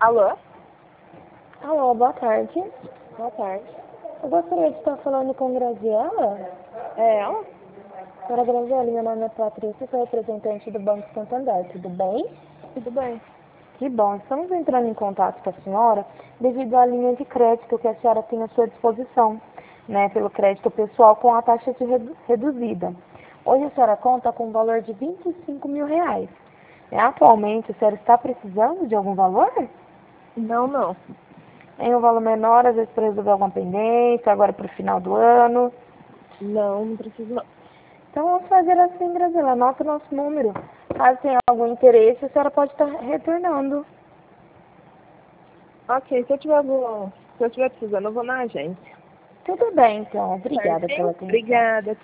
Alô? Alô, boa tarde. Boa tarde. Eu gostaria de estar falando com Graziela. É ela? Senhora Graziela, meu nome é Patrícia, sou representante do Banco Santander, tudo bem? Tudo bem. Que bom, estamos entrando em contato com a senhora devido à linha de crédito que a senhora tem à sua disposição, né, pelo crédito pessoal com a taxa de reduzida. Hoje a senhora conta com um valor de R$ 25.000. Atualmente, a senhora está precisando de algum valor? Não. Em um valor menor, às vezes para resolver alguma pendência, agora para o final do ano. Não preciso não. Então vamos fazer assim, Graziela, anota o nosso número. Caso tenha algum interesse, a senhora pode estar retornando. Ok, se eu tiver precisando, eu vou na agência. Tudo bem, então. Obrigada pela Certinho? atenção. Obrigada.